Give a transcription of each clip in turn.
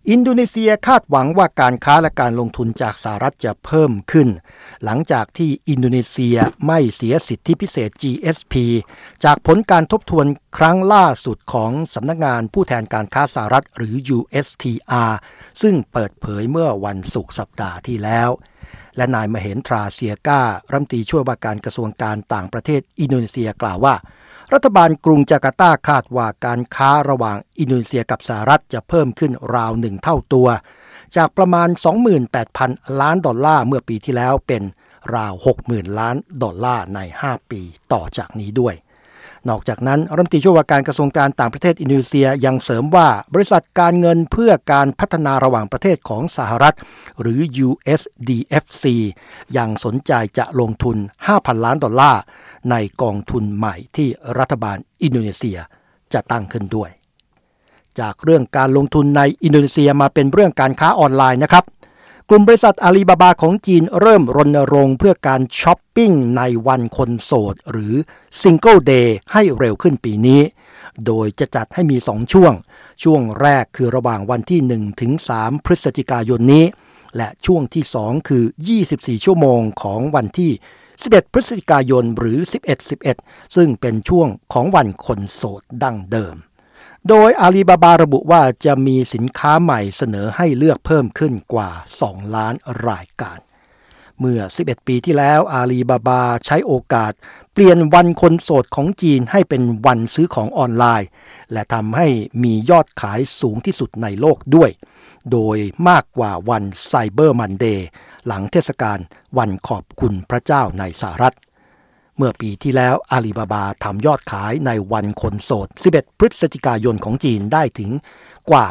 อินโดนีเซียคาดหวังว่าการค้าและการลงทุนจากสหรัฐจะเพิ่มขึ้นหลังจากที่อินโดนีเซียไม่เสียสิทธิพิเศษ GSP จากผลการทบทวนครั้งล่าสุดของสำนักงานผู้แทนการค้าสหรัฐหรือ USTR ซึ่งเปิดเผยเมื่อวันศุกร์สัปดาห์ที่แล้วและนายมเหนทราเซียก้ารัฐมนตรีช่วยว่าการกระทรวงการต่างประเทศอินโดนีเซียกล่าวว่ารัฐบาลกรุงจาการ์ตาคาดว่าการค้าระหว่างอินโดนีเซียกับสหรัฐจะเพิ่มขึ้นราว1เท่าตัวจากประมาณ 28,000 ล้านดอลลาร์เมื่อปีที่แล้วเป็นราว 60,000 ล้านดอลลาร์ใน5ปีต่อจากนี้ด้วยนอกจากนั้นรัฐมนตรีช่วยว่าการกระทรวงการต่างประเทศอินโดนีเซียยังเสริมว่าบริษัทการเงินเพื่อการพัฒนาระหว่างประเทศของสหรัฐหรือ USDFC ยังสนใจจะลงทุน 5,000 ล้านดอลลาร์ในกองทุนใหม่ที่รัฐบาลอินโดนีเซียจะตั้งขึ้นด้วยจากเรื่องการลงทุนในอินโดนีเซียมาเป็นเรื่องการค้าออนไลน์นะครับกลุ่มบริษัทอาลีบาบาของจีนเริ่มรณรงค์เพื่อการช้อปปิ้งในวันคนโสดหรือ Single Day ให้เร็วขึ้นปีนี้โดยจะจัดให้มี2ช่วงแรกคือระหว่างวันที่1ถึง3พฤศจิกายนนี้และช่วงที่2คือ24ชั่วโมงของวันที่11พฤศจิกายนหรือ 11/11 ซึ่งเป็นช่วงของวันคนโสดดั้งเดิมโดยอาลีบาบาระบุว่าจะมีสินค้าใหม่เสนอให้เลือกเพิ่มขึ้นกว่า2ล้านรายการเมื่อ11ปีที่แล้วอาลีบาบาใช้โอกาสเปลี่ยนวันคนโสดของจีนให้เป็นวันซื้อของออนไลน์และทำให้มียอดขายสูงที่สุดในโลกด้วยโดยมากกว่าวันไซเบอร์มันเดย์หลังเทศกาลวันขอบคุณพระเจ้าในสหรัฐเมื่อปีที่แล้วอาลีบาบาทำยอดขายในวันคนโสด11พฤศจิกายนของจีนได้ถึงกว่า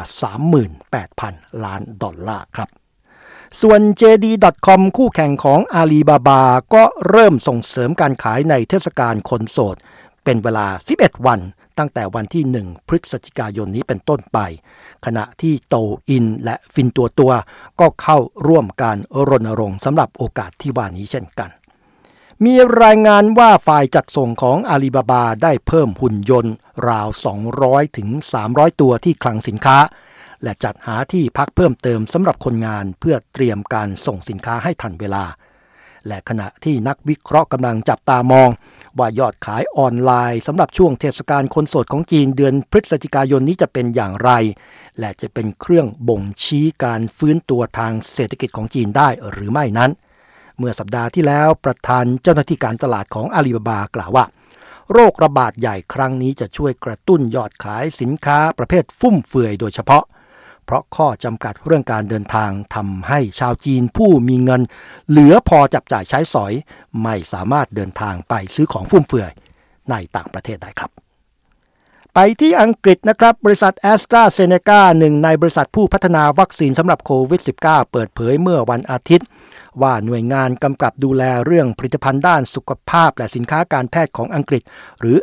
38,000 ล้านดอลลาร์ครับส่วน JD.com คู่แข่งของอาลีบาบาก็เริ่มส่งเสริมการขายในเทศกาลคนโสดเป็นเวลา11วันตั้งแต่วันที่1พฤศจิกายนนี้เป็นต้นไปขณะที่โตอินและฟินตัวก็เข้าร่วมการรณรงค์สำหรับโอกาสที่ว่านี้เช่นกันมีรายงานว่าฝ่ายจัดส่งของอาลีบาบาได้เพิ่มหุ่นยนต์ราว200ถึง300ตัวที่คลังสินค้าและจัดหาที่พักเพิ่มเติมสำหรับคนงานเพื่อเตรียมการส่งสินค้าให้ทันเวลาและขณะที่นักวิเคราะห์กำลังจับตามองว่ายอดขายออนไลน์สำหรับช่วงเทศกาลคนโสดของจีนเดือนพฤศจิกายนนี้จะเป็นอย่างไรและจะเป็นเครื่องบ่งชี้การฟื้นตัวทางเศรษฐกิจของจีนได้หรือไม่นั้นเมื่อสัปดาห์ที่แล้วประธานเจ้าหน้าที่การตลาดของอาลีบาบากล่าวว่าโรคระบาดใหญ่ครั้งนี้จะช่วยกระตุ้นยอดขายสินค้าประเภทฟุ่มเฟือยโดยเฉพาะเพราะข้อจำกัดเรื่องการเดินทางทำให้ชาวจีนผู้มีเงินเหลือพอจับจ่ายใช้สอยไม่สามารถเดินทางไปซื้อของฟุ่มเฟือยในต่างประเทศได้ครับไปที่อังกฤษนะครับบริษัท AstraZeneca หนึ่งในบริษัทผู้พัฒนาวัคซีนสำหรับโควิด -19 เปิดเผยเมื่อวันอาทิตย์ว่าหน่วยงานกำกับดูแลเรื่องผลิตภัณฑ์ด้านสุขภาพและสินค้าการแพทย์ของอังกฤษหรือ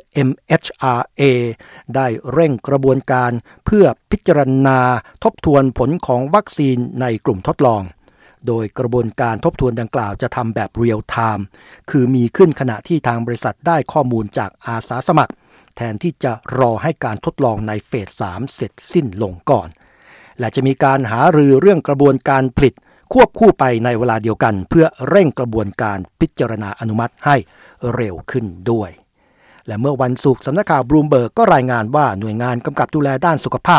MHRA ได้เร่งกระบวนการเพื่อพิจารณาทบทวนผลของวัคซีนในกลุ่มทดลองโดยกระบวนการทบทวนดังกล่าวจะทำแบบเรียลไทม์คือมีขึ้นขณะที่ทางบริษัทได้ข้อมูลจากอาสาสมัครแทนที่จะรอให้การทดลองในเฟส 3 เสร็จสิ้นลงก่อนและจะมีการหารือเรื่องกระบวนการผลิตควบคู่ไปในเวลาเดียวกันเพื่อเร่งกระบวนการพิจารณาอนุมัติให้เร็วขึ้นด้วยและเมื่อวันศุกร์สำนักข่าวบลูมเบิร์กก็รายงานว่าหน่วยงานกำกับดูแลด้านสุขภาพ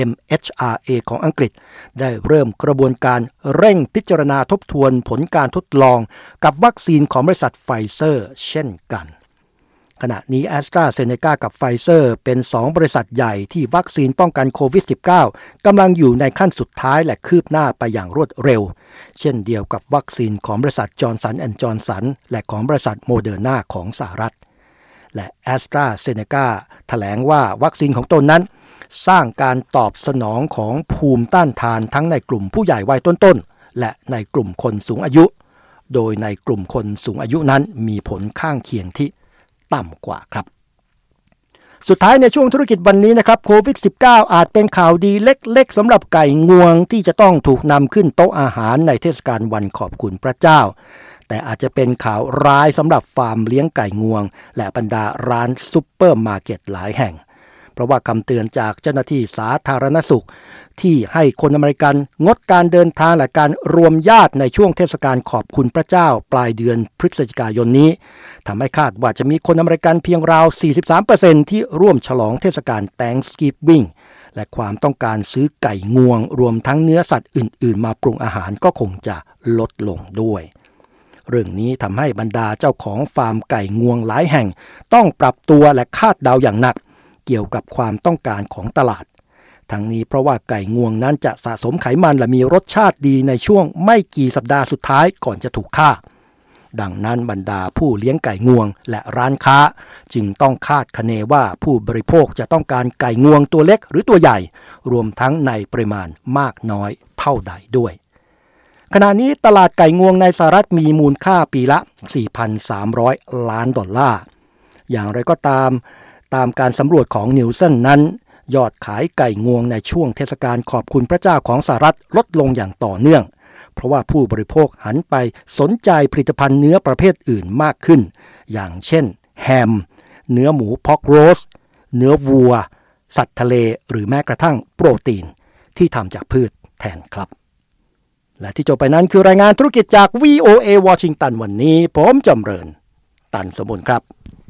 MHRA ของอังกฤษได้เริ่มกระบวนการเร่งพิจารณาทบทวนผลการทดลองกับวัคซีนของบริษัทไฟเซอร์เช่นกันขณะนี้ AstraZeneca กับ Pfizer เป็น2บริษัทใหญ่ที่วัคซีนป้องกันโควิด -19 กำลังอยู่ในขั้นสุดท้ายและคืบหน้าไปอย่างรวดเร็วเช่นเดียวกับวัคซีนของบริษัท Johnson & Johnson และของบริษัท Moderna ของสหรัฐและ AstraZeneca แถลงว่าวัคซีนของตนนั้นสร้างการตอบสนองของภูมิต้านทานทั้งในกลุ่มผู้ใหญ่วัยต้นๆและในกลุ่มคนสูงอายุโดยในกลุ่มคนสูงอายุนั้นมีผลข้างเคียงที่ต่ำกว่าครับสุดท้ายในช่วงธุรกิจวันนี้นะครับโควิด -19 อาจเป็นข่าวดีเล็กๆสำหรับไก่งวงที่จะต้องถูกนำขึ้นโต๊ะอาหารในเทศกาลวันขอบคุณพระเจ้าแต่อาจจะเป็นข่าวร้ายสำหรับฟาร์มเลี้ยงไก่งวงและบรรดาร้านซุปเปอร์มาร์เก็ตหลายแห่งเพราะว่าคำเตือนจากเจ้าหน้าที่สาธารณสุขที่ให้คนอเมริกันงดการเดินทางและการรวมญาติในช่วงเทศกาลขอบคุณพระเจ้าปลายเดือนพฤศจิกายนนี้ทำให้คาดว่าจะมีคนอเมริกันเพียงราว 43% ที่ร่วมฉลองเทศกาล Thanksgiving และความต้องการซื้อไก่งวงรวมทั้งเนื้อสัตว์อื่นๆมาปรุงอาหารก็คงจะลดลงด้วยเรื่องนี้ทำให้บรรดาเจ้าของฟาร์มไก่งวงหลายแห่งต้องปรับตัวและคาดเดาอย่างหนักเกี่ยวกับความต้องการของตลาดทั้งนี้เพราะว่าไก่งวงนั้นจะสะสมไขมันและมีรสชาติดีในช่วงไม่กี่สัปดาห์สุดท้ายก่อนจะถูกฆ่าดังนั้นบรรดาผู้เลี้ยงไก่งวงและร้านค้าจึงต้องคาดคะเนว่าผู้บริโภคจะต้องการไก่งวงตัวเล็กหรือตัวใหญ่รวมทั้งในปริมาณมากน้อยเท่าใดด้วยขณะนี้ตลาดไก่งวงในสหรัฐมีมูลค่าปีละ 4,300 ล้านดอลลาร์อย่างไรก็ตามการสำรวจของนิวเซนนั้นยอดขายไก่งวงในช่วงเทศกาลขอบคุณพระเจ้าของสหรัฐลดลงอย่างต่อเนื่องเพราะว่าผู้บริโภคหันไปสนใจผลิตภัณฑ์เนื้อประเภทอื่นมากขึ้นอย่างเช่นแฮมเนื้อหมูพอกโรสเนื้อวัวสัตว์ทะเลหรือแม้กระทั่งโปรตีนที่ทำจากพืชแทนครับและที่จบไปนั้นคือรายงานธุรกิจจาก VOA วอชิงตันวันนี้ผมจำเริญตันสมบูรณ์ครับ